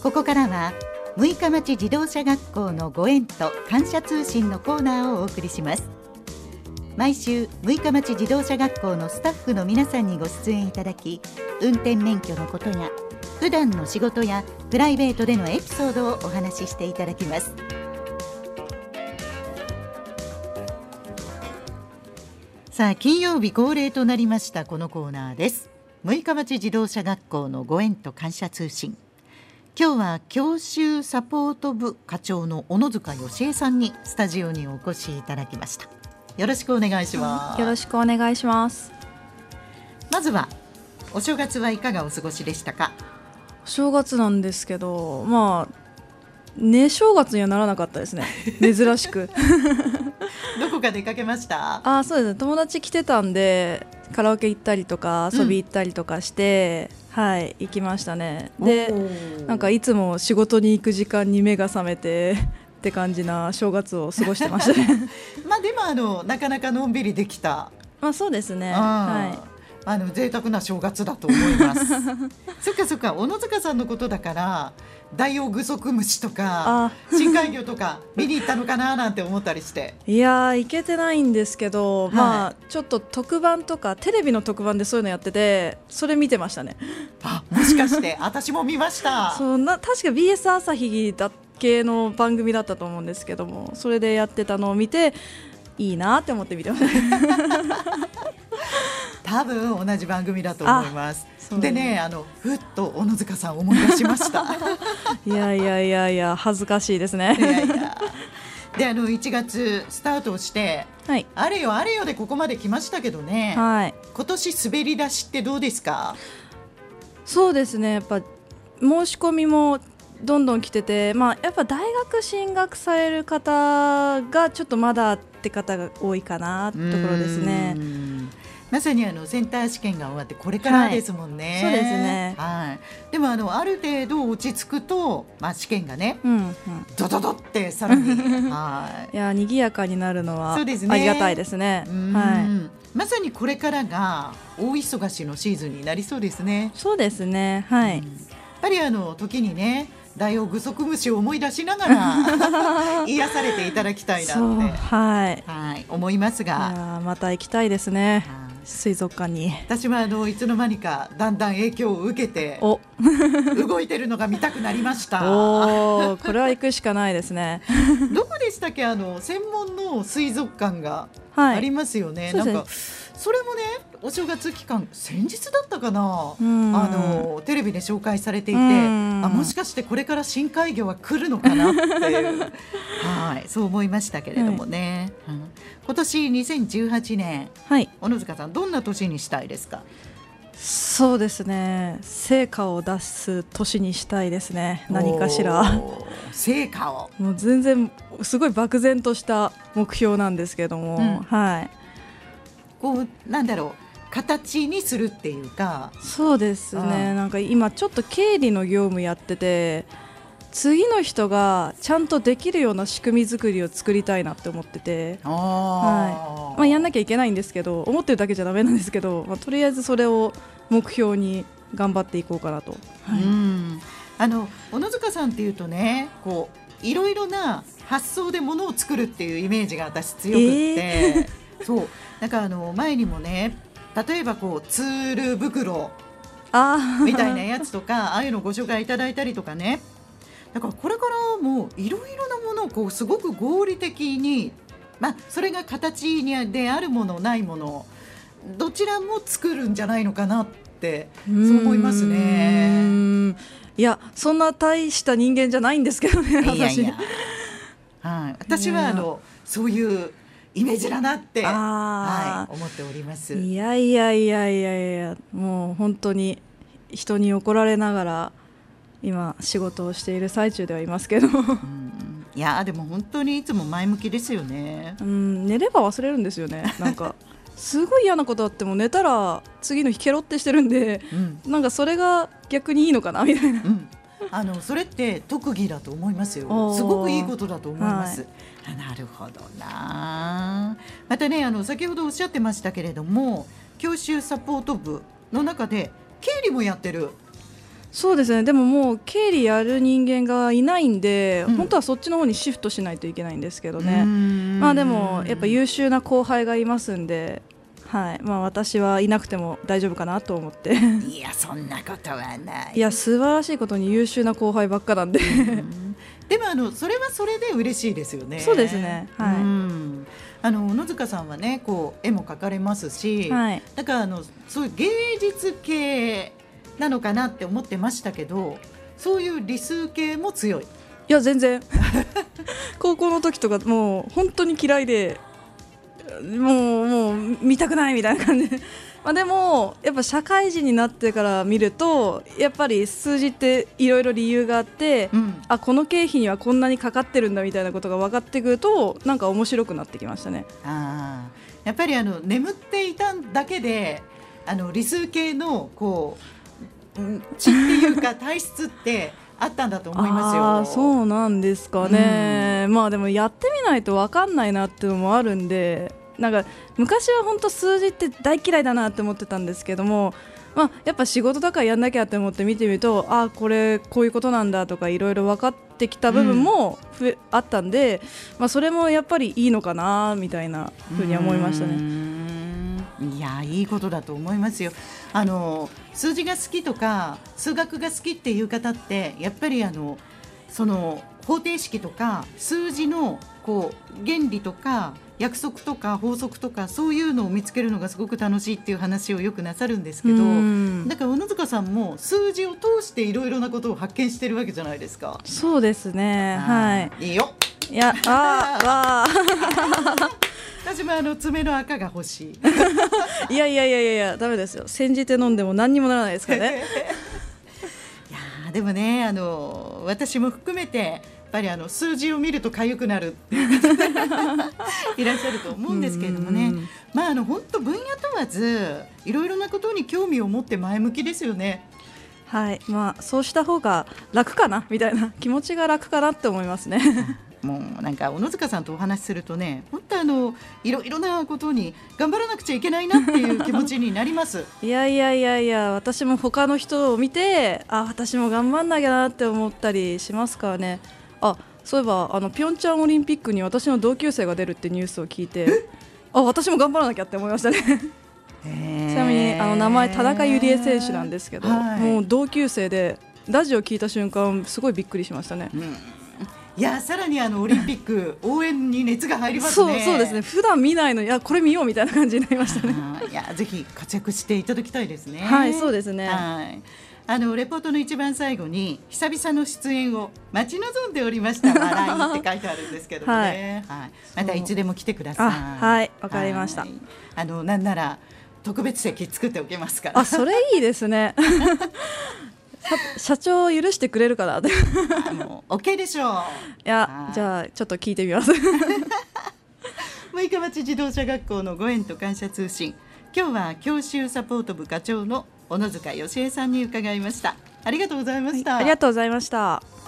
ここからは六日町自動車学校のご縁と感謝通信のコーナーをお送りします。毎週六日町自動車学校のスタッフの皆さんにご出演いただき、運転免許のことや普段の仕事やプライベートでのエピソードをお話ししていただきます。さあ、金曜日恒例となりましたこのコーナーです。六日町自動車学校のご縁と感謝通信。今日は教習サポート部課長の小野塚義恵さんにスタジオにお越しいただきました。よろしくお願いします。 よろしくお願いします。 まずはお正月はいかがお過ごしでしたか？ お正月なんですけど、寝正月にはならなかったですね。珍しくどこか出かけました？ そうですね、友達来てたんでカラオケ行ったりとか遊び行ったりとかして、行きましたね。で、なんかいつも仕事に行く時間に目が覚めてって感じな正月を過ごしてましたねでもなかなかのんびりできた。 そうですね、 贅沢な正月だと思いますそっか、小野塚さんのことだからダイオウグソクムシとか深海魚とか見に行ったのかななんて思ったりしていや行けてないんですけど、ちょっと特番とかテレビの特番でそういうのやってて、それ見てましたね。 もしかして私も見ました確か BS 朝日だ系の番組だったと思うんですけども、それでやってたのを見ていいなって思って見てました多分同じ番組だと思います。でね、ふっと小野塚さん思い出しましたいや恥ずかしいですねで1月スタートをして、あれよでここまで来ましたけどね、今年滑り出しってどうですか？ そうですね、やっぱ申し込みもどんどん来てて、やっぱ大学進学される方がちょっとまだって方が多いかなってところですね。 まさにセンター試験が終わってこれからですもんね。 そうですね、 でもある程度落ち着くと、試験がね、ドドドってさらにいや賑やかになるのはありがたいですね。 まさにこれからが大忙しのシーズンになりそうですね。 そうですね、 やっぱり時にね、ダイオウグソクムシを思い出しながら癒されていただきたいなって思いますが、 また行きたいですね、水族館に。 私はいつの間にかだんだん影響を受けて動いてるのが見たくなりましたこれは行くしかないですねどこでしたっけ、専門の水族館がありますよね。なんかそれもね、お正月期間先日だったかな、テレビで紹介されていて、もしかしてこれから深海魚は来るのかなっていうそう思いましたけれどもね、今年2018年、小野塚さんどんな年にしたいですか？ そうですね、成果を出す年にしたいですね。何かしら成果を、 もう全然すごい漠然とした目標なんですけども、 こうなんだろう、形にするっていうか。 そうですね、なんか今ちょっと経理の業務やってて、次の人がちゃんとできるような仕組み作りを作りたいなって思ってて、やんなきゃいけないんですけど、思ってるだけじゃダメなんですけど、とりあえずそれを目標に頑張っていこうかなと。 小野塚さんっていうとね、こういろいろな発想で物を作るっていうイメージが私強くって、そうなんか前にもね、例えばこうツール袋みたいなやつとかああいうのをご紹介いただいたりとかね、だからこれからもいろいろなものをこうすごく合理的に、それが形であるものないものどちらも作るんじゃないのかなってそう思いますね。 いやそんな大した人間じゃないんですけどね、私。 私はそういうイメージだなって、思っております。 いやもう本当に人に怒られながら今仕事をしている最中ではいますけどいやでも本当にいつも前向きですよね。 寝れば忘れるんですよね。なんかすごい嫌なことあっても寝たら次の日ケロってしてるんで、なんかそれが逆にいいのかなみたいな、 それって特技だと思いますよ。すごくいいことだと思います。なるほどな。またね、先ほどおっしゃってましたけれども、教習サポート部の中で経理もやってる。 そうですね。でももう経理やる人間がいないんで、本当はそっちの方にシフトしないといけないんですけどね。まあでもやっぱ優秀な後輩がいますんで、はい、まあ私はいなくても大丈夫かなと思っていやそんなことはない。 いや素晴らしいことに優秀な後輩ばっかなんででもそれはそれで嬉しいですよね。 そうですね、はい、 小野塚さんはねこう絵も描かれますし、 はい、 だからそういう芸術系なのかなって思ってましたけど、そういう理数系も強い。 いや全然高校の時とかもう本当に嫌いでもう見たくないみたいな感じでまあでもやっぱ社会人になってから見るとやっぱり数字っていろいろ理由があって、あこの経費にはこんなにかかってるんだみたいなことが分かってくるとなんか面白くなってきましたね。 やっぱり眠っていただけで理数系のこう血っていうか体質ってあったんだと思いますよ。 そうなんですかね、まあでもやってみないと分かんないなっていうのもあるんで、なんか昔は本当数字って大嫌いだなって思ってたんですけども、まあ、やっぱ仕事だからやんなきゃって思って見てみるとこれこういうことなんだとかいろいろ分かってきた部分もあったんで、まあ、それもやっぱりいいのかなみたいなふうに思いましたね。 いやいいことだと思いますよ。数字が好きとか数学が好きっていう方ってやっぱりその方程式とか数字のこう原理とか約束とか法則とかそういうのを見つけるのがすごく楽しいっていう話をよくなさるんですけど、だから小野塚さんも数字を通していろいろなことを発見してるわけじゃないですか。 そうですね、はい。 いいよ。 いや私も爪の赤が欲しい。 いやダメですよ。煎じて飲んでも何にもならないですからね。 いやでもね私も含めてやっぱり数字を見ると痒くなるっていう方いらっしゃると思うんですけれどもね、まあ本当分野問わずいろいろなことに興味を持って前向きですよね。 はい、まあそうした方が楽かなみたいな気持ちが楽かなって思いますね。 もうなんか小野塚さんとお話しするとね本当いろいろなことに頑張らなくちゃいけないなっていう気持ちになります。 いや私も他の人を見て私も頑張んなきゃなって思ったりしますからね。そういえばピョンチャンオリンピックに私の同級生が出るってニュースを聞いて私も頑張らなきゃって思いましたね。ちなみに名前田中友理恵選手なんですけど、もう同級生でラジオ聞いた瞬間すごいびっくりしましたね。 いやさらにオリンピック応援に熱が入りますね。 そうですね。普段見ないのにこれ見ようみたいな感じになりましたね。 いやぜひ活躍していただきたいですね。 はいそうですね。 レポートの一番最後に久々の出演を待ち望んでおりました笑いって書いてあるんですけどもね、またいつでも来てください。 はいわかりました。 なんなら特別席作っておきますから。 それいいですね。社長許してくれるかな。 もう OK でしょう。 じゃあちょっと聞いてみます。 六日町自動車学校のご縁と感謝通信、今日は教習サポート部課長の小野塚芳恵さんに伺いました。ありがとうございました。 ありがとうございました。